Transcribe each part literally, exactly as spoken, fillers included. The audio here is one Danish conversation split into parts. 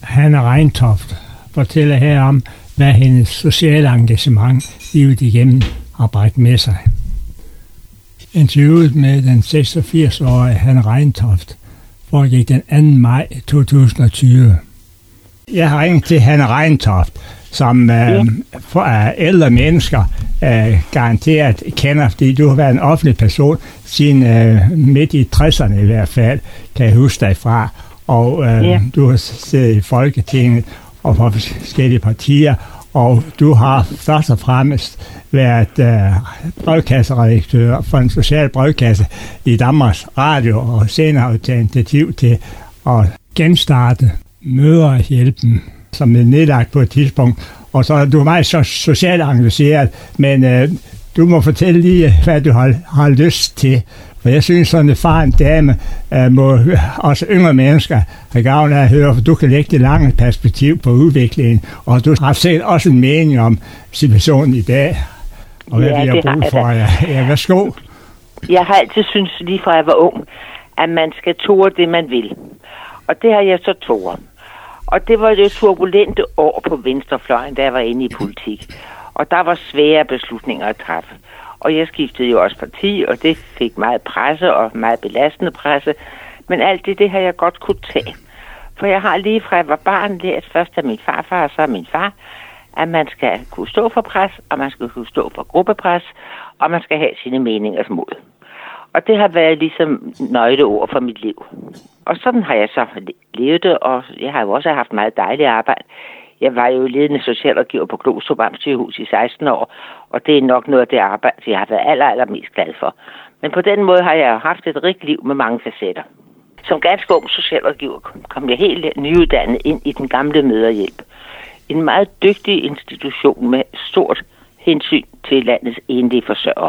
Hanne Reintoft fortæller her om, hvad hendes sociale engagement livet igennem har bragt med sig. Interviewet med den seksogfirs-årige Hanne Reintoft foregik den anden maj to tusind og tyve. Jeg har ringet til Hanne Reintoft, som øh, for uh, ældre mennesker uh, garanteret kender, fordi du har været en offentlig person siden uh, midt i tresserne i hvert fald, kan jeg huske dig fra. Og uh, yeah. du har siddet i Folketinget og for forskellige partier, og du har først og fremmest været uh, brevkasseredaktør for en social brevkasse i Danmarks Radio, og senere taget initiativ til at genstarte Mødrehjælpen, som er nedlagt på et tidspunkt. Og så du er meget så socialt engageret, men uh, du må fortælle lige, hvad du har, har lyst til. For jeg synes, sådan en far en dame uh, må også yngre mennesker have gavn af at høre, for du kan lægge det lange perspektiv på udviklingen, og du har sikkert også en mening om situationen i dag, og hvad ja, vi har brug for. Ja, ja, værsgo. Jeg har altid syntes, lige fra jeg var ung, at man skal tåre det, man vil. Og det har jeg så tåret. Og det var jo turbulente år på venstrefløjen, da jeg var inde i politik. Og der var svære beslutninger at træffe. Og jeg skiftede jo også parti, og det fik meget presse og meget belastende presse. Men alt det, det har jeg godt kunne tage. For jeg har lige fra jeg var barn lært først af min farfar og så af min far, at man skal kunne stå for pres, og man skal kunne stå for gruppepres, og man skal have sine meningers mod. Og det har været ligesom nøgleord for mit liv. Og sådan har jeg så levet det, og jeg har jo også haft meget dejligt arbejde. Jeg var jo ledende socialrådgiver på Glostrup Amtssygehus i seksten år, og det er nok noget af det arbejde, jeg har været aller, aller mest glad for. Men på den måde har jeg haft et rigt liv med mange facetter. Som ganske ung socialrådgiver kom jeg helt nyuddannet ind i den gamle Mødrehjælp. En meget dygtig institution med stort hensyn til landets enlige forsørgere.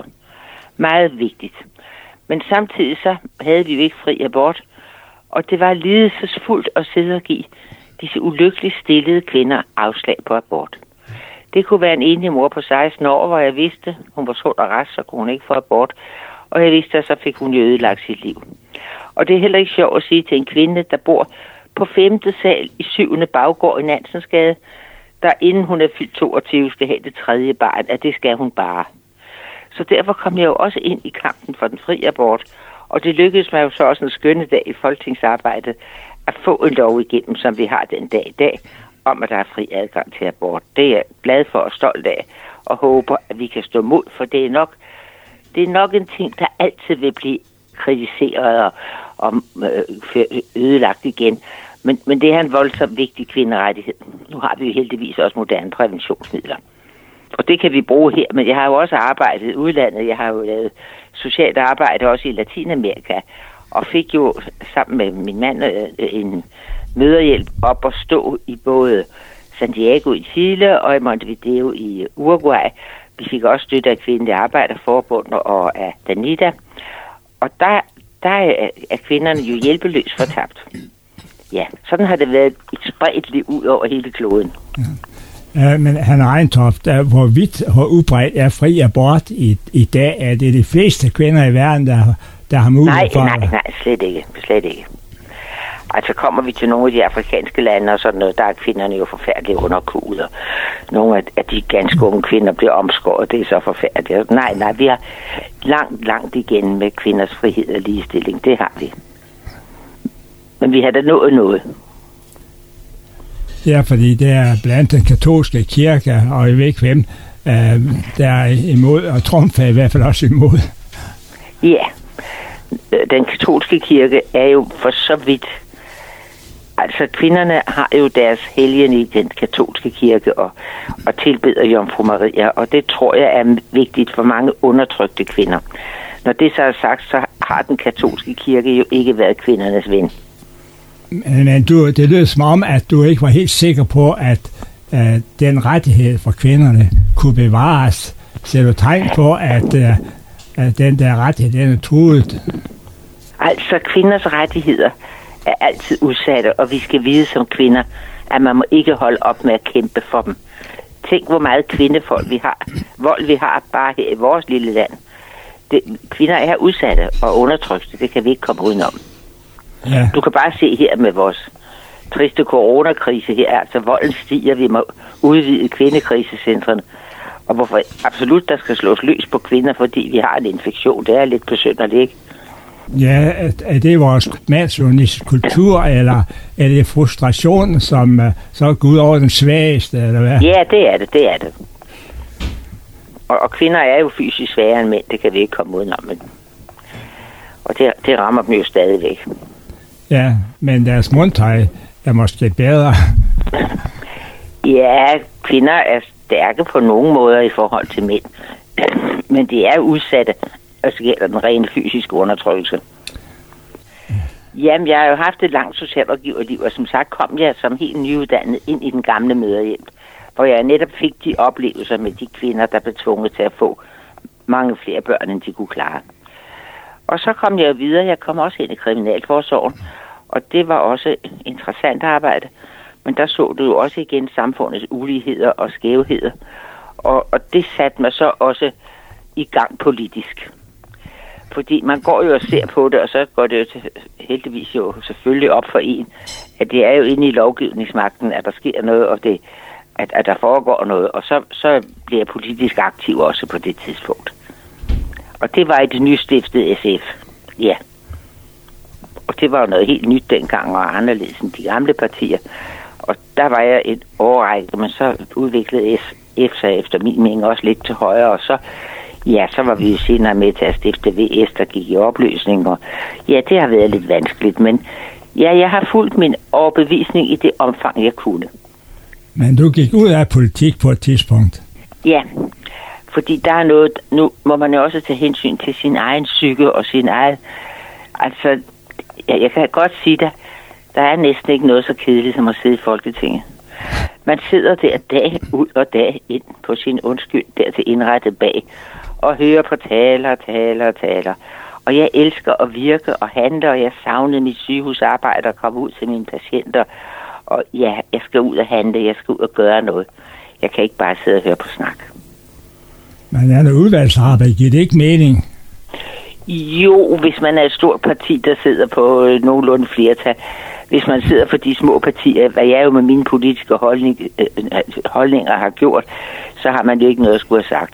Meget vigtigt. Men samtidig så havde vi jo ikke fri abort, og det var lidelsesfuldt at sidde og give disse ulykkeligt stillede kvinder afslag på abort. Det kunne være en enlig mor på seksten år, hvor jeg vidste, hun var sund og rask, så kunne hun ikke få abort, og jeg vidste, at så fik hun jo ødelagt sit liv. Og det er heller ikke sjovt at sige til en kvinde, der bor på femte sal i syvende baggård i Nansensgade, der inden hun er fyldt toogtyve skal have det tredje barn, at det skal hun bare. Så derfor kom jeg jo også ind i kampen for den fri abort, og det lykkedes mig jo så også en skønne dag i folketingsarbejdet at få en lov igennem, som vi har den dag i dag, om at der er fri adgang til abort. Det er jeg glad for og stolt af, og håber, at vi kan stå mod, for det er nok, det er nok en ting, der altid vil blive kritiseret og, og øh, ødelagt igen. Men, men det er en voldsomt vigtig kvinderettighed. Nu har vi jo heldigvis også moderne præventionsmidler. Og det kan vi bruge her, men jeg har jo også arbejdet i udlandet. Jeg har jo lavet socialt arbejde også i Latinamerika, og fik jo sammen med min mand en mødrehjælp op at stå i både San Diego i Chile og i Montevideo i Uruguay. Vi fik også støtte af Kvindelige Arbejderforbund og af Danida. Og der, der er kvinderne jo hjælpeløst fortabt. Ja, sådan har det været et spredt liv ud over hele kloden. Ja. Uh, men Hanne Reintoft, hvor vidt og udbredt er fri abort i, i dag? Er det de fleste kvinder i verden, der, der har mulighed for? Nej, nej, nej, slet ikke. Slet ikke. Altså kommer vi til nogle af de afrikanske lande og sådan noget, der er kvinderne jo forfærdeligt underkuget, og nogle af de ganske unge kvinder bliver omskåret, det er så forfærdeligt. Nej, nej, vi har langt, langt igen med kvinders frihed og ligestilling, det har vi. Men vi har da nået noget. Ja, fordi det er blandt den katolske kirke, og jeg ved ikke hvem, øh, der er imod, og Trump er i hvert fald også imod. Ja, den katolske kirke er jo for så vidt. Altså, kvinderne har jo deres helgen i den katolske kirke og, og tilbeder Jomfru Maria, og det tror jeg er vigtigt for mange undertrykte kvinder. Når det så er sagt, så har den katolske kirke jo ikke været kvindernes ven. Men du, det lød som om, at du ikke var helt sikker på, at uh, den rettighed for kvinderne kunne bevares. Ser du tegn på, at, uh, at den der rettighed, den er truet? Altså, kvinders rettigheder er altid udsatte, og vi skal vide som kvinder, at man må ikke holde op med at kæmpe for dem. Tænk, hvor meget kvindefolk vi har. Vold vi har bare her i vores lille land. Det, kvinder er udsatte og undertrykte, det kan vi ikke komme udenom. Ja. Du kan bare se her med vores triste coronakrise her. Altså volden stiger, vi må udvide kvindekrisecentrene. Og hvorfor absolut der skal slås løs på kvinder, fordi vi har en infektion. Det er lidt besynderligt, ikke? Ja, er det vores mandsjournalistiske kultur, eller er det frustration, som så går ud over den svageste, eller hvad? Ja, det er det, det er det. Og, og kvinder er jo fysisk svagere end mænd, det kan vi ikke komme udenom. Men... Og det, det rammer dem jo stadigvæk. Ja, men deres mundtøj er måske bedre. Ja, kvinder er stærke på nogle måder i forhold til mænd. Men de er udsatte, og så gælder den rene fysiske undertrykkelse. Jamen, jeg har jo haft et langt socialrådgiverliv, og som sagt kom jeg som helt nyuddannet ind i den gamle mødrehjem, hvor jeg netop fik de oplevelser med de kvinder, der blev tvunget til at få mange flere børn, end de kunne klare. Og så kom jeg jo videre. Jeg kom også ind i kriminalforsorgen, og det var også interessant arbejde. Men der så du jo også igen samfundets uligheder og skævheder. Og, og det satte mig så også i gang politisk. Fordi man går jo og ser på det, og så går det jo til, heldigvis jo selvfølgelig op for en, at det er jo inde i lovgivningsmagten, at der sker noget, og det, at, at der foregår noget. Og så, så bliver jeg politisk aktiv også på det tidspunkt. Og det var i det nystiftede S F. Ja. Og det var jo noget helt nyt dengang, og anderledes end de gamle partier. Og der var jeg et årrække, men så udviklede S F sig efter min mening også lidt til højre, og så, ja, så var vi jo senere med til at stifte V S, der gik i opløsning, og ja, det har været lidt vanskeligt, men ja, jeg har fulgt min overbevisning i det omfang, jeg kunne. Men du gik ud af politik på et tidspunkt? Ja, fordi der er noget, nu må man jo også tage hensyn til sin egen psyke og sin egen, altså, ja, jeg kan godt sige det, der er næsten ikke noget så kedeligt som at sidde i Folketinget. Man sidder der dag ud og dag ind på sin undskyld dertil indrettet bag og hører på taler, taler, taler. Og jeg elsker at virke og handle, og jeg savnede mit sygehusarbejde og komme ud til mine patienter. Og ja, jeg skal ud og handle, jeg skal ud og gøre noget. Jeg kan ikke bare sidde og høre på snak. Men er det udvalgsarbejde, giver det ikke mening? Jo, hvis man er et stort parti, der sidder på øh, nogenlunde flertal. Hvis man sidder for de små partier, hvad jeg jo med mine politiske holdning, øh, holdninger har gjort, så har man jo ikke noget at skulle have sagt.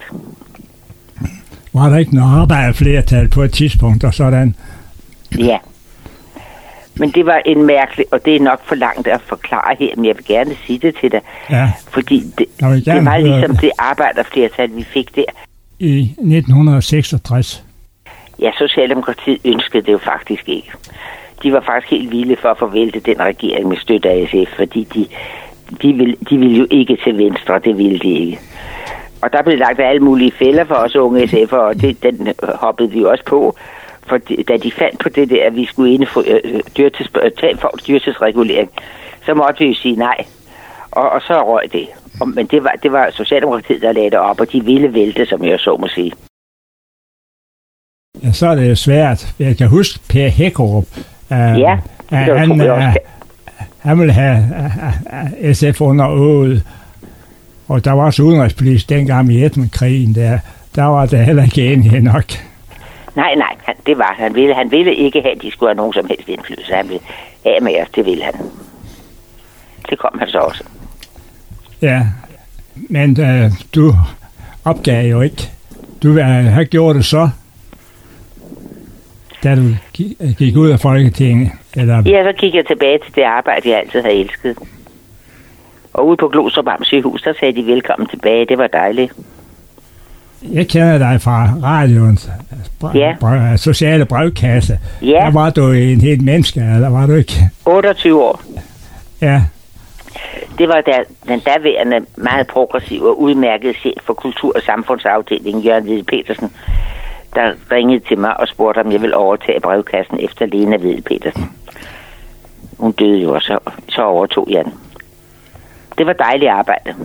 Var der ikke noget arbejde flertal på et tidspunkt og sådan? Ja. Men det var en mærkelig, og det er nok for langt at forklare her, men jeg vil gerne sige det til dig. Ja. Fordi det, det var ligesom det arbejderflertal, vi fik der. I nitten seksogtres. Ja, Socialdemokratiet ønskede det jo faktisk ikke. De var faktisk helt vilde for at forvælte den regering med støtte af S F, fordi de, de, ville, de ville jo ikke til venstre, det ville de ikke. Og der blev lagt alle mulige fælder for os unge S F'ere, og det, den hoppede vi også på. For de, da de fandt på det der, at vi skulle indføre øh, dyrtids, tage for dyrtidsregulering, så måtte vi jo sige nej. Og, og så røg det. Og, men det var, det var Socialdemokratiet, der lagde det op, og de ville vælte, som jeg så må sige. Ja, så er det jo svært. Jeg kan huske Per Hækkerup. Uh, ja, det han, uh, han ville have uh, uh, S F under året. Og der var også udenrigspolitisk dengang i Vietnamkrigen, der, der var det heller ikke enige nok. Nej, nej, han, det var han ville. Han ville ikke have, at de skulle have nogen som helst indflydelse. Han ville af med os, det ville han. Det kom han så også. Ja, men uh, du opgav jo ikke. Du uh, har gjort det så, da du gik ud af Folketinget? Eller? Ja, så gik jeg tilbage til det arbejde, jeg altid havde elsket. Og ude på Glostrup Amtssygehus, der sagde de velkommen tilbage. Det var dejligt. Jeg kender dig fra radioens ja. brev, sociale brevkasse. Ja. Der var du en helt menneske, eller var du ikke? otteogtyve år. Ja. Det var der, den daværende meget progressive og udmærkede chef for kultur- og samfundsafdelingen, Jørgen Vedel Petersen, der ringede til mig og spurgte, om jeg ville overtage brevkassen efter Lena Vedel Petersen. Hun døde jo, og så, så overtog jeg den. Det var dejligt arbejde.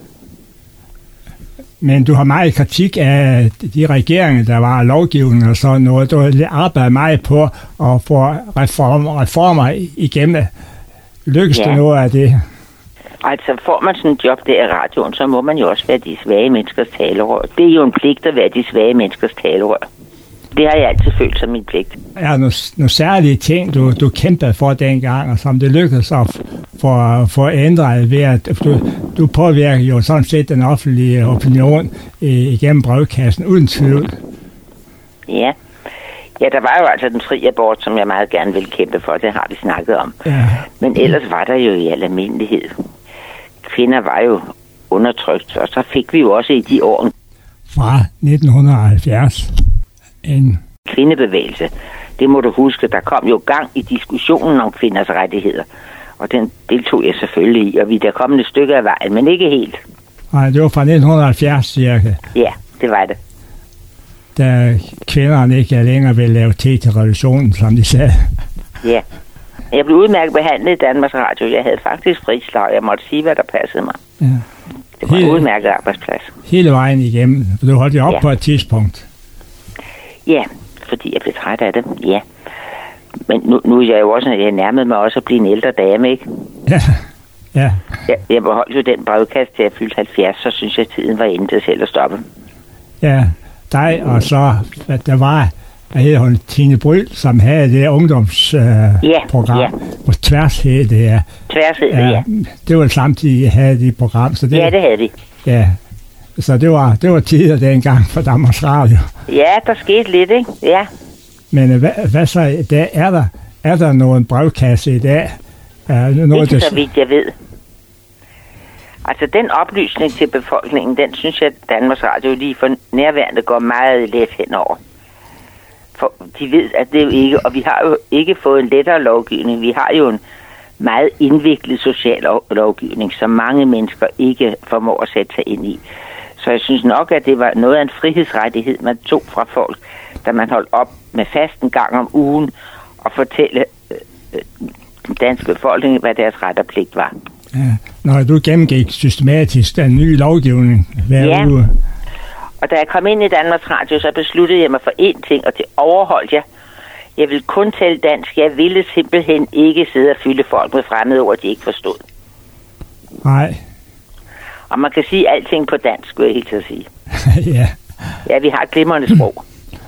Men du har meget kritik af de regeringer, der var lovgivning og sådan noget. Du har arbejdet meget på at få reformer, reformer igennem. Lykkes ja. det noget af det? Altså, får man sådan en job der i radioen, så må man jo også være de svage menneskers talerør. Det er jo en pligt at være de svage menneskers talerør. Det har jeg altid følt som min pligt. Er der nogle, nogle særlige ting, du, du kæmpede for dengang, og som det lykkedes at få, få ændret ved, at du, du påvirker jo sådan set den offentlige opinion igennem brevkassen, uden tvivl? Ja. Ja, der var jo altså den frie abort, som jeg meget gerne ville kæmpe for. Det har vi snakket om. Ja. Men ellers var der jo i al almindelighed. Kvinder var jo undertrykt, og så fik vi jo også i de år fra nitten halvfjerds en kvindebevægelse. Det må du huske, der kom jo gang i diskussionen om kvinders rettigheder. Og den deltog jeg selvfølgelig i, og vi er der kommet et stykke af vejen, men ikke helt. Nej, det var fra nitten halvfjerds cirka. Ja, det var det. Da kvinderne ikke længere ville lave te til revolutionen, som de sagde. Ja. Jeg blev udmærket behandlet i Danmarks Radio. Jeg havde faktisk frislag. Jeg måtte sige, hvad der passede mig. Ja. Det var hele, en udmærket arbejdsplads. Hele vejen igennem. Du holdt jo op ja. på et tidspunkt. Ja, fordi jeg blev træt af det. Ja. Men nu, nu er jeg jo også, jeg nærmede mig også at blive en ældre dame, ikke? Ja. Ja. Jeg, jeg beholdt jo den brevkast til jeg fyldte halvfjerds, så synes jeg, at tiden var inde til selv at stoppe. Ja, dig og så, at der var, hvad hedder hun, Tine Bryl, som havde det ungdomsprogram. Øh, ja, ja. På tværs hed det, ja. Tværs hed det, ja. Det var samtidig, havde de program. Så det, ja, det havde de. Ja, så det var, det var tider dengang for Danmarks Radio. Ja, der skete lidt, ikke? Ja. Men hvad, hvad så, der, er der, er der nogen brevkasse i dag? Er noget, ikke så vidt jeg ved. Altså den oplysning til befolkningen, den synes jeg, at Danmarks Radio lige for nærværende går meget let henover. For de ved, at det jo ikke, og vi har jo ikke fået en lettere lovgivning. Vi har jo en meget indviklet social lovgivning, som mange mennesker ikke formår at sætte sig ind i. Så jeg synes nok, at det var noget af en frihedsrettighed, man tog fra folk, da man holdt op med fast en gang om ugen og fortælle øh, den danske befolkning, hvad deres ret og pligt var. Ja, når du gennemgik systematisk den nye lovgivning hver ja. uge. Og da jeg kom ind i Danmarks Radio, så besluttede jeg mig for én ting, og det overholdt jeg. Jeg ville kun tale dansk. Jeg ville simpelthen ikke sidde og fylde folk med fremmede ord, de ikke forstod. Nej. Og man kan sige alting på dansk, skulle jeg helt til at sige. Ja. Ja, vi har et glimrende sprog.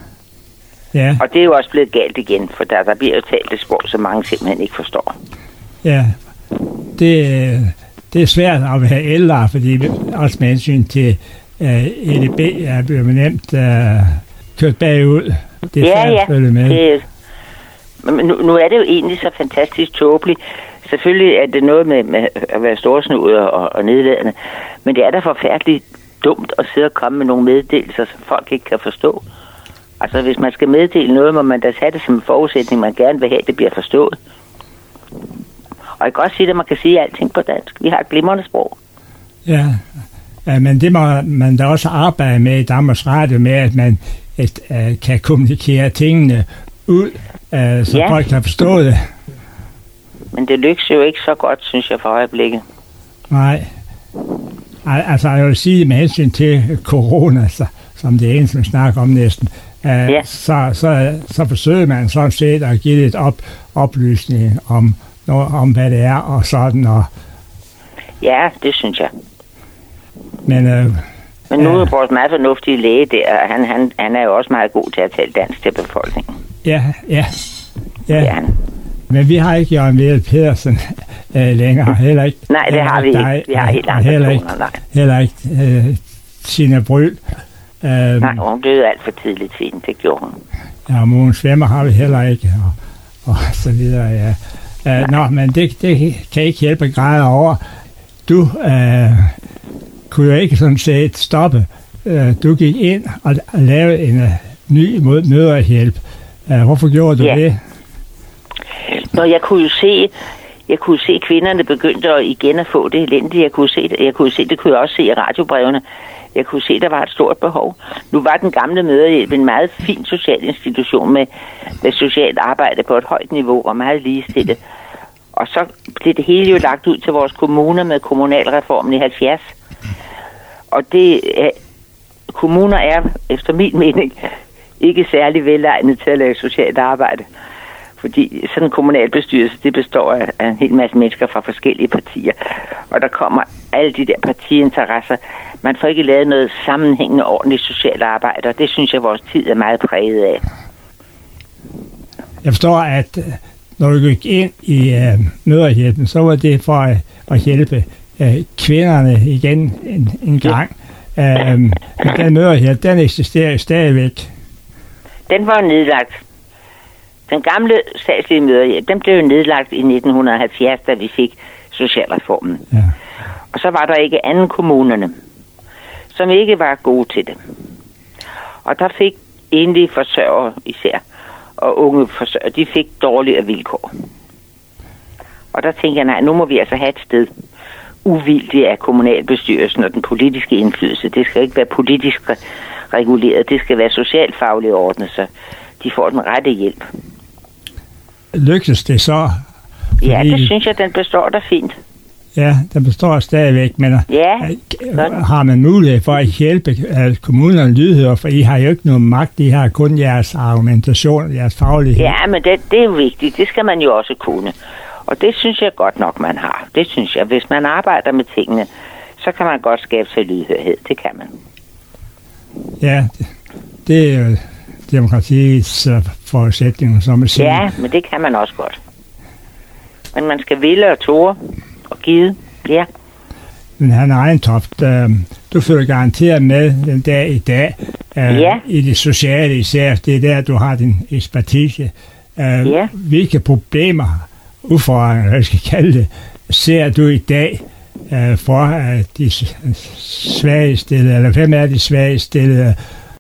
Ja. Og det er jo også blevet galt igen, for der, der bliver jo talt et sprog, som mange simpelthen ikke forstår. Ja, det, det er svært at være ældre, fordi også med hensyn til uh, E D B er blevet nemt uh, kørt bagud. Det er ja, svært ja. at følge med. Det, men nu, nu er det jo egentlig så fantastisk tåbeligt. Selvfølgelig er det noget med, med at være storsnudet og, og nedladende, men det er da forfærdeligt dumt at sidde og komme med nogle meddelelser, som folk ikke kan forstå. Altså, hvis man skal meddele noget, må man da have det som en forudsætning, man gerne vil have, det bliver forstået. Og jeg kan også sige, at man kan sige alting på dansk. Vi har et glimrende sprog. Ja, ja, men det må man da også arbejde med i Danmarks Radio, med at man et, uh, kan kommunikere tingene ud, uh, så ja. folk kan forstå det. Men det lykkes jo ikke så godt, synes jeg, for øjeblikket. Nej. Altså, jeg vil sige, med hensyn til corona, så, som det eneste, man snakker om næsten, uh, ja. så, så, så forsøger man sådan set at give lidt op, oplysning om, om, hvad det er, og sådan. Og ja, det synes jeg. Men, uh, Men nu er uh, vores meget fornuftige læge der, han, han, han er jo også meget god til at tale dansk til befolkningen. Ja, ja. ja. ja han. Men vi har ikke Jørgen Vedel Pedersen uh, længere. Heller ikke. Nej, det har vi ikke. Vi har helt andre heller personer, nej. Heller ikke uh, Tine Bryl. Uh, nej, hun døde alt for tidligt tiden, det gjorde hun. Ja, Mogens Svemmer har vi heller ikke, og, og så videre, ja. Uh, nå, men det, det kan ikke hjælpe at græde over. Du uh, kunne jo ikke sådan set stoppe. Uh, du gik ind og lavede en uh, ny mødrehjælp. Uh, hvorfor gjorde du ja. det? Nå, jeg kunne jo se, jeg kunne se kvinderne begyndte at igen at få det elendigt. Jeg kunne se det, jeg kunne se det kunne jeg også se i radiobrevene. Jeg kunne se, der var et stort behov. Nu var den gamle mødrehjælp en meget fin social institution med, med socialt arbejde på et højt niveau og meget ligestillet. Og så blev det hele jo lagt ud til vores kommuner med kommunalreformen i halvfjerds. Og det er, kommuner er, efter min mening, ikke særlig velegnet til at lave socialt arbejde. Fordi sådan en kommunalbestyrelse, det består af, af en hel masse mennesker fra forskellige partier. Og der kommer alle de der partiinteresser Man får ikke lavet noget sammenhængende ordentligt socialt arbejde, og det synes jeg, vores tid er meget præget af. Jeg forstår, at når du gik ind i uh, mødrehjælpen, så var det for uh, at hjælpe uh, kvinderne igen en, en gang. Ja. Uh, men den mødrehjælp, den eksisterer stadigvæk. Den var nedlagt. Den gamle statslige mødrehjælp, den blev nedlagt i nitten halvfjerds, da vi fik socialreformen. Ja. Og så var der ikke anden kommunerne, som ikke var gode til det. Og der fik enlige forsørgere især, og unge forsørgere, de fik dårligere vilkår. Og der tænker jeg, nej, nu må vi altså have et sted uvildigt af kommunalbestyrelsen og den politiske indflydelse. Det skal ikke være politisk reguleret, det skal være socialfagligt ordnet, så de får den rette hjælp. Lykkes det så? Ja, det synes jeg, den består der fint. Ja, den består stadigvæk, men ja, har man mulighed for at hjælpe kommunerne lydhøre, for I har jo ikke nogen magt, I har kun jeres argumentation, jeres faglighed. Ja, men det, det er jo vigtigt, det skal man jo også kunne. Og det synes jeg godt nok, man har. Det synes jeg, hvis man arbejder med tingene, så kan man godt skabe sig lydhørhed, det kan man. Ja, det, det er jo demokratiets forudsætninger, som man siger. Ja, men det kan man også godt. Men man skal ville og tåre og give, ja. Men Hanne Reintoft, øh, du følger garanteret med den dag i dag, øh, ja. i det sociale især. Det er der, du har din ekspertise. Øh, ja. Hvilke problemer, udfordringer, jeg skal kalde det, ser du i dag øh, for at de svage stillede, eller hvem er de svage stillede?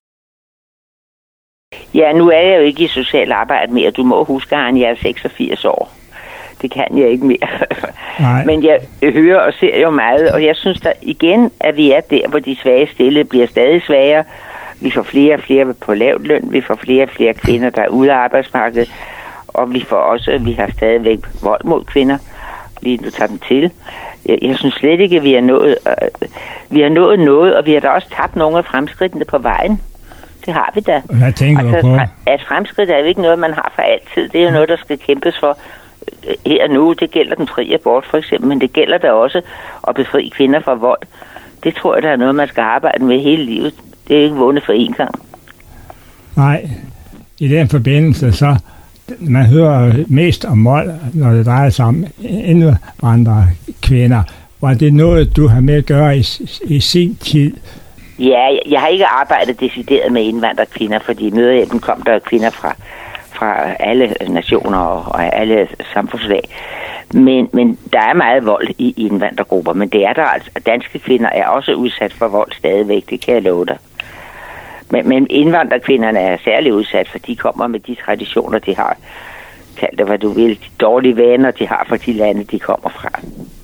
Ja, nu er jeg jo ikke i social arbejde mere. Du må huske, at jeg er seksogfirs år. Det kan jeg ikke mere. Men jeg hører og ser jo meget, og jeg synes da igen, at vi er der, hvor de svage stillede bliver stadig svagere. Vi får flere og flere på lavt løn, vi får flere og flere kvinder, der er ude af arbejdsmarkedet, og vi får også, vi har stadigvæk vold mod kvinder, lige nu tager den til. Jeg, jeg synes slet ikke, at vi har nået, øh, vi har nået noget, og vi har da også tabt nogle af fremskridtene på vejen. Det har vi da. Hvad tænker altså, du på? At fremskridt er jo ikke noget, man har for altid. Det er jo noget, der skal kæmpes for her og nu. Det gælder den frie abort for eksempel, men det gælder da også at befri kvinder fra vold. Det tror jeg, der er noget, man skal arbejde med hele livet. Det er ikke vundet for én gang. Nej, i den forbindelse så, man hører mest om vold, når det drejer sig om indvandrere kvinder. Var det noget, du har med at gøre i, i sin tid? Ja, jeg, jeg har ikke arbejdet decideret med indvandrerkvinder, fordi i mødrehjælpen kom der kvinder fra, fra alle nationer og, og alle samfundslag. Men, men der er meget vold i, i indvandrergrupper, men det er der altså. Danske kvinder er også udsat for vold stadigvæk, det kan jeg love dig. Men, men indvandrerkvinderne er særligt udsat, for de kommer med de traditioner, de har. Kald det, hvad du vil. De dårlige vaner, de har fra de lande, de kommer fra.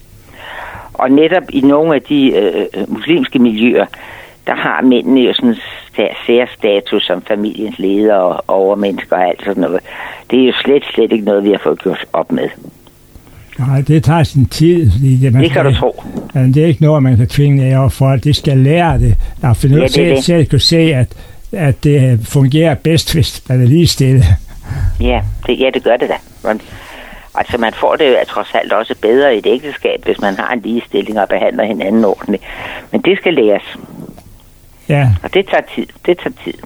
Og netop i nogle af de øh, muslimske miljøer, der har mændene jo sådan en særstatus som familiens leder og overmennesker og alt sådan noget. Det er jo slet, slet ikke noget, vi har fået gjort op med. Nej, det tager sin tid. Det, man det kan skal, du tro. Det er ikke noget, man kan tvinge af over folk. De skal lære det. Der er ja, selv, selv kunne se, at, at det fungerer bedst, hvis man er lige stille. Ja, det, ja, det gør det da. Man, altså, man får det jo trods alt også bedre i et ægteskab, hvis man har en ligestilling og behandler hinanden ordentligt. Men det skal læres. Ja. Og det tager tid. Det tager tid.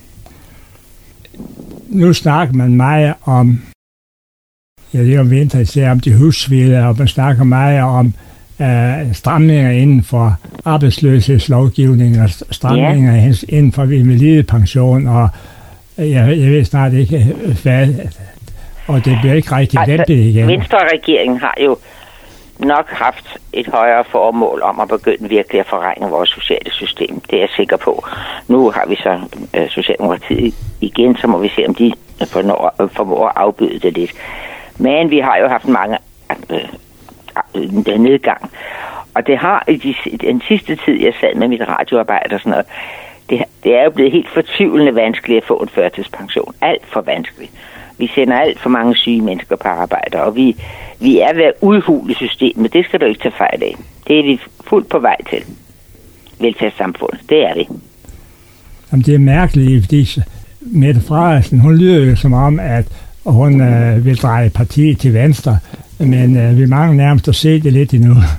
Nu snakker man meget om, ja, det er om vinter, især om de husvilde, og man snakker meget om uh, stramninger inden for arbejdsløshedslovgivningen, og stramninger yeah. inden for invalidepension, og jeg, jeg ved snart ikke, hvad, og det bliver ikke rigtig altså, ventet igen. Venstre-regeringen har jo nok haft et højere formål om at begynde virkelig at forringe vores sociale system. Det er jeg sikker på. Nu har vi så øh, Socialdemokratiet igen, så må vi se, om de formår at afbyde det lidt. Men vi har jo haft mange øh, nedgang. Og det har i de, den sidste tid, jeg sad med mit radioarbejde og sådan noget, det, det er jo blevet helt fortvivlende vanskeligt at få en førtidspension. Alt for vanskeligt. Vi sender alt for mange syge mennesker på arbejde, og vi, vi er ved at udhule systemet. Det skal du ikke tage fejl af. Det er vi fuldt på vej til. Velfærdssamfundet. Det er vi. Jamen, det er mærkeligt, fordi Mette Frederiksen, hun lyder jo som om, at hun øh, vil dreje partiet til venstre, men øh, vi mangler nærmest at se det lidt endnu.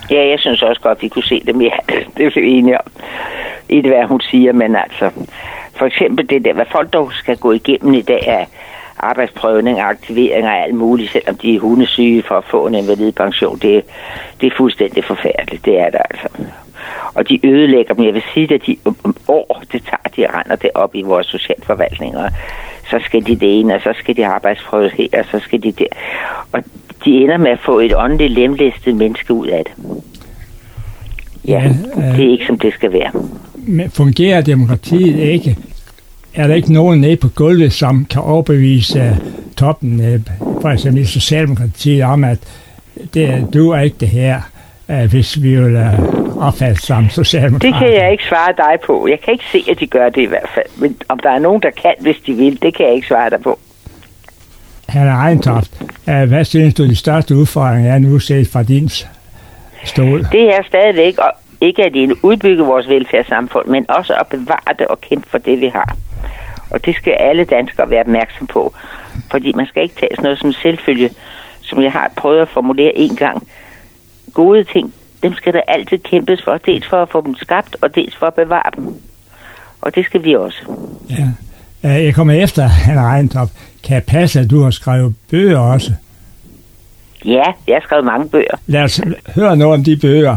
Ja, jeg synes også godt, vi kunne se det mere. Det er vi enige om. I det, hvad hun siger, men altså... For eksempel det der, hvad folk dog skal gå igennem i dag af arbejdsprøvning, aktivering og alt muligt, selvom de er hundesyge for at få en invalidepension. Det, det er fuldstændig forfærdeligt. Det er det altså. Og de ødelægger dem. Jeg vil sige, at de om år, det tager, de render det op i vores socialforvaltninger. Så skal de det ene, og så skal de arbejdsprøves her, og så skal de der. Og de ender med at få et åndeligt lemlæstet menneske ud af det. Ja, ja øh, det er ikke, som det skal være. Men fungerer demokratiet ikke? Er der ikke nogen nede på gulvet, som kan overbevise uh, toppen, uh, for eksempel Socialdemokratiet, om, at det, du er ikke det her, uh, hvis vi vil uh, opfatte som socialdemokrater? Det kan jeg ikke svare dig på. Jeg kan ikke se, at de gør det i hvert fald. Men om der er nogen, der kan, hvis de vil, det kan jeg ikke svare dig på. Hanne Reintoft, uh, hvad synes du, de største udfordringer er nu set fra din stol? Det er stadigvæk ikke at udbygge vores velfærdssamfund, men også at bevare det og kæmpe for det, vi har. Og det skal alle danskere være opmærksom på. Fordi man skal ikke tage sådan noget som selvfølge, som jeg har prøvet at formulere en gang. Gode ting, dem skal der altid kæmpes for. Dels for at få dem skabt, og dels for at bevare dem. Og det skal vi også. Ja. Jeg kommer efter, Hanne Reintoft. Kan det passe, at du har skrevet bøger også? Ja, jeg har skrevet mange bøger. Lad os høre noget om de bøger.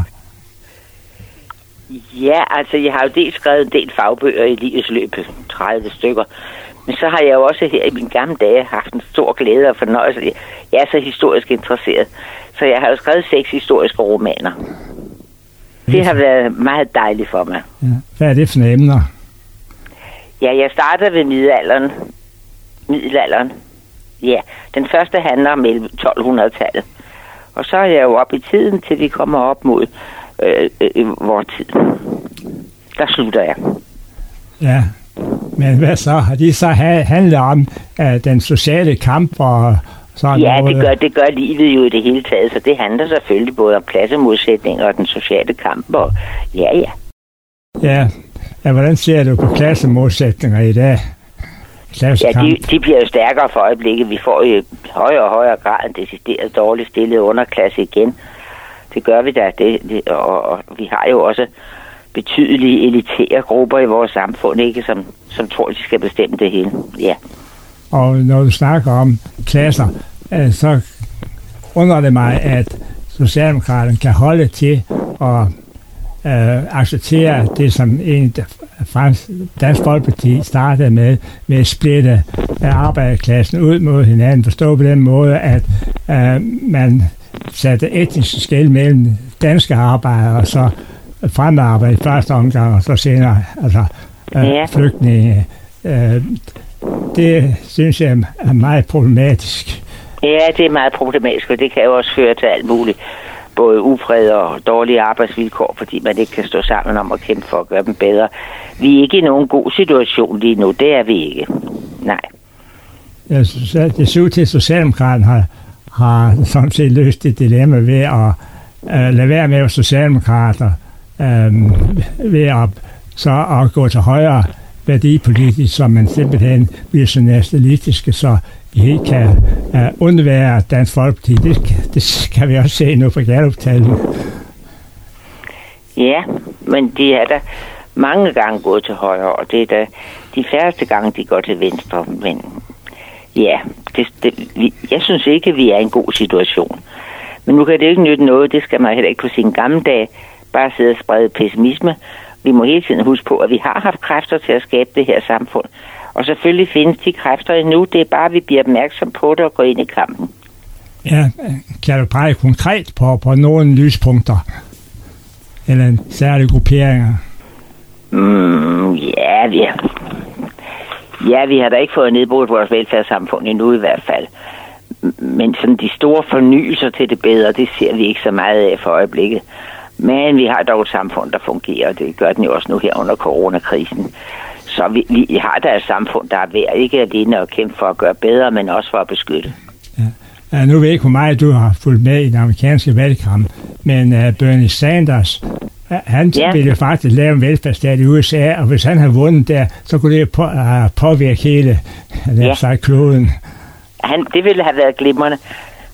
Ja, altså jeg har jo dels skrevet en del fagbøger i livets løb, tredive stykker. Men så har jeg jo også her i mine gamle dage haft en stor glæde og fornøjelse. Jeg er så historisk interesseret. Så jeg har jo skrevet seks historiske romaner. Det har været meget dejligt for mig. Ja. Hvad er det for emner? Ja, jeg starter ved middelalderen. Middelalderen. Ja, den første handler om tolv hundrede-tallet. Og så er jeg jo op i tiden, til vi kommer op mod øh, øh, vores tid. Der slutter jeg. Ja, men hvad så? Har de så handlet om uh, den sociale kamp og sådan ja, noget? det gør, det gør livet jo i det hele taget, så det handler selvfølgelig både om klassemodsætninger og den sociale kamp, og ja, ja. Ja, ja hvordan ser du på klassemodsætninger i dag? Ja, de, de bliver jo stærkere for øjeblikket. Vi får jo højere og højere grad en decideret dårligt stillet underklasse igen. Det gør vi da, det, det, og, og vi har jo også betydelige elitære grupper i vores samfund, ikke, som, som tror, de skal bestemme det hele. Ja. Og når du snakker om klasser, så undrer det mig, at Socialdemokraterne kan holde til at øh, acceptere det, som en Dansk Folkeparti startede med, med at splitte arbejderklassen ud mod hinanden. Forstå på den måde, at øh, man satte etniske skel mellem danske arbejdere og så fremmedarbejdere i første omgang, og så senere altså, øh, ja. flygtninge. Øh, det synes jeg er meget problematisk. Ja, det er meget problematisk, og det kan jo også føre til alt muligt. Både ufred og dårlige arbejdsvilkår, fordi man ikke kan stå sammen om at kæmpe for at gøre dem bedre. Vi er ikke i nogen god situation lige nu. Det er vi ikke. Nej. Jeg synes, at det ser ud til, at Socialdemokraterne har, har sådan set løst det dilemma ved at uh, lade være med at socialdemokrater um, ved at, så at gå til højre værdipolitisk, så man simpelthen bliver så nationalistiske, så vi helt kan uh, undvære Dansk Folkeparti. Det, det kan vi også se nu på Gallup-tallene. Ja, men de er da mange gange gået til højre, og det er da de færreste gange, de går til venstre. Men ja, det, det, vi, jeg synes ikke, at vi er i en god situation. Men nu kan det ikke nytte noget. Det skal man heller ikke på sine gamle dage bare sidde og sprede pessimisme. Vi må hele tiden huske på, at vi har haft kræfter til at skabe det her samfund. Og selvfølgelig findes de kræfter endnu. Det er bare, at vi bliver opmærksom på det og går ind i kampen. Ja, kan du pege konkret på, på nogle lyspunkter? Eller særlige grupperinger? Mm, ja, vi har, ja, vi har da ikke fået nedbrudt vores velfærdssamfund endnu i hvert fald. Men sådan de store fornyelser til det bedre, det ser vi ikke så meget af for øjeblikket. Men vi har dog et samfund, der fungerer, og det gør den jo også nu her under coronakrisen. Så vi, vi har da et samfund, der er værd ikke alene at kæmpe for at gøre bedre, men også for at beskytte. Ja. Ja, nu ved jeg ikke, hvor meget du har fulgt med i den amerikanske valgkamp, men uh, Bernie Sanders, uh, han ja. ville jo faktisk lave en velfærdsstat i U S A, og hvis han havde vundet der, så kunne det på, uh, påvirke hele ja. sagt, kloden. Han, det ville have været glimrende.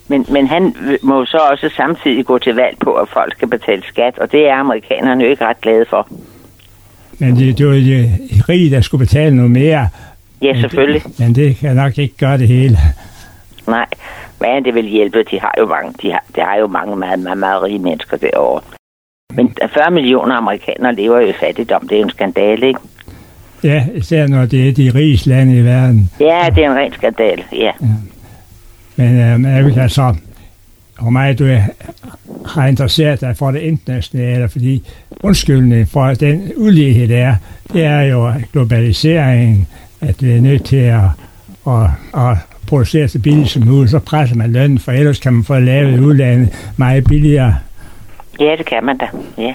Men, men han må så også samtidig gå til valg på, at folk skal betale skat, og det er amerikanerne jo ikke ret glade for. Men det, det var de rige, der skulle betale noget mere. Ja, selvfølgelig. Men det, men det kan nok ikke gøre det hele. Nej, men det vil hjælpe. De har jo mange, de har, de har jo mange meget, meget, meget rige mennesker derovre. Men fyrre millioner amerikanere lever jo i fattigdom. Det er jo en skandale, ikke? Ja, især når det er de rigeste lande i verden. Ja, det er en ren skandale, ja. ja. Men øh, jeg vil altså, hvor meget du har interesseret dig for det internationale, fordi undskyldning for den ulighed, der er, det er jo globaliseringen, at vi er nødt til at, at, at producere så billigt som muligt, så presser man lønnen, for ellers kan man få lavet i udlandet meget billigere. Ja, det kan man da, ja.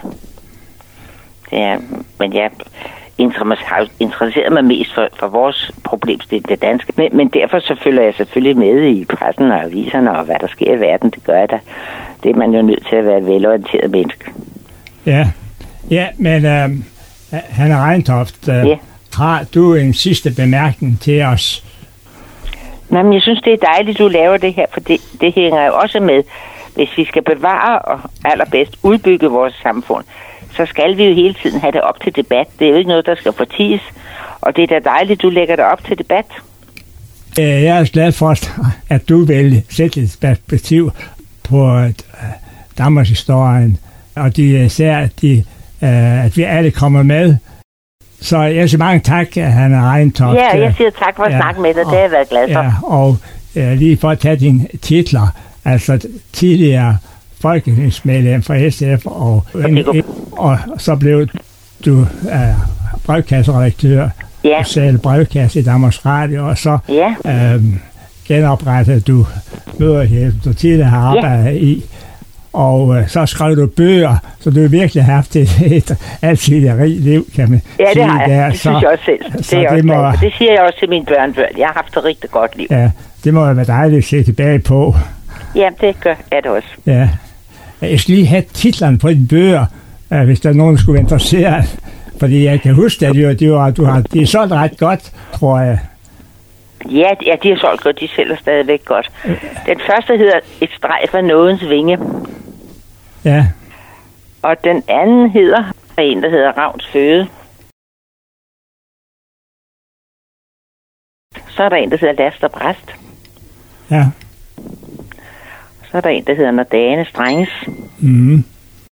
Det er, men jeg har interesseret mig mest for, for vores problemstilling, det danske. Men, men derfor så følger jeg selvfølgelig med i pressen og aviserne, og hvad der sker i verden, det gør jeg da. Det er man jo nødt til at være et velorienteret menneske. Ja, ja, men øh, Hanne Reintoft, øh, ja. Har du en sidste bemærkning til os? Nej, men jeg synes, det er dejligt, du laver det her, for det, det hænger jo også med, hvis vi skal bevare og allerbedst udbygge vores samfund, så skal vi jo hele tiden have det op til debat. Det er jo ikke noget, der skal forties, og det er da dejligt, du lægger det op til debat. Jeg er glad for, at du vil sætte et perspektiv på Danmarks historien, og de især, de, at vi alle kommer med. Så jeg siger mange tak, Hanne Reintoft. Ja, jeg siger tak for at ja, snakke med dig, det har jeg været glad for. Ja, og uh, lige for at tage dine titler, altså tidligere folketingsmedlem fra S F, og, og så blev du uh, brevkasseredaktør ja. og sagde brevkasse i Danmarks Radio, og så ja. øhm, genoprettede du Møderhjælp, du tidligere har arbejdet ja. i, og øh, så skrev du bøger, så du virkelig har haft et, et altid rigt liv, kan man ja, sige. Ja, det har jeg. Der. Det så, synes jeg også selv. Det, det, er også må, det siger jeg også til mine børnebørn. Jeg har haft et rigtig godt liv. Ja, det må være dejligt at se tilbage på. Ja, det gør jeg det også. Ja. Jeg skal lige have titlerne på dine bøger, øh, hvis der er nogen, der skulle være interesseret. Fordi jeg kan huske, at de, de, var, du har, de er solgt ret godt, tror jeg. Ja, ja, de er solgt godt. De sælger stadigvæk godt. Den første hedder Et strejf af nådens vinge. Ja. Og den anden hedder en, der hedder Ravns føde. Så er der en, der hedder Last og bræst. Ja. Så er der en, der hedder Når dagene strenges. Mhm.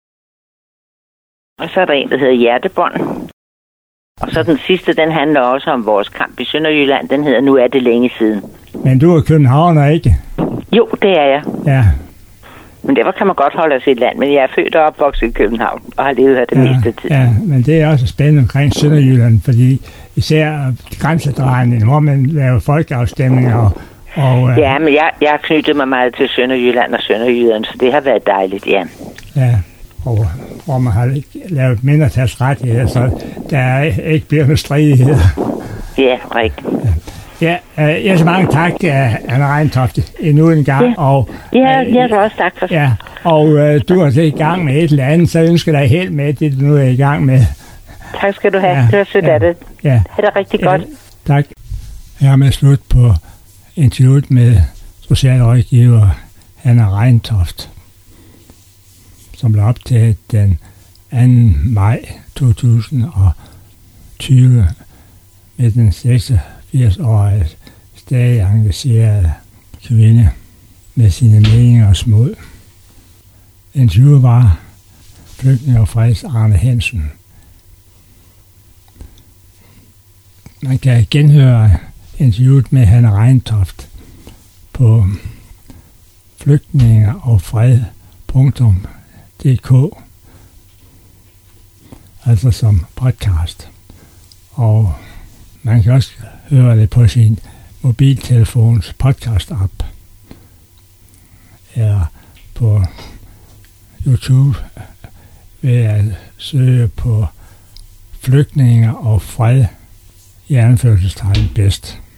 Og så er der en, der hedder Hjertebånd. Og så den sidste, den handler også om vores kamp i Sønderjylland. Den hedder Nu er det længe siden. Men du er københavner, ikke? Jo, det er jeg. Ja. Men derfor kan man godt holde os i et land. Men jeg er født og opvokset i København og har levet her det ja, meste tid. Ja, men det er også spændende omkring Sønderjylland, fordi især grænsedrejningen, hvor man laver folkeafstemninger og Og, øh, ja, men jeg, jeg har knyttet mig meget til Sønderjylland og Sønderjyderne, så det har været dejligt, ja. Ja, og hvor man har lavet mindretalsrettigheder, så der er ikke bliver med stridigheder. Ja, rigtigt. Ja, øh, jeg så mange tak, uh, Hanne Reintoft, endnu en gang. Ja, og, ja øh, jeg har også tak for det. Ja, og øh, du er i gang med et eller andet, så ønsker dig helt med det, du nu er i gang med. Tak skal du have. Ja, det var sødt ja, af det. Ja. Ha' det rigtig godt. Ja, tak. Jeg er med slut på interviewet med socialrådgiver Hanne Reintoft, som blev optaget den anden maj to tusind og tyve med den seksogfirs-årige stadig engagerede kvinde med sine meninger og mod. Interviewet var flygtning og freds Arne Hansen. Man kan genhøre interviewet med Hanne Reintoft på flygtninge og fred punktum d k, altså som podcast. Og man kan også høre det på sin mobiltelefons podcast-app eller på YouTube ved at søge på flygtninge og fred i anførselstegn bedst.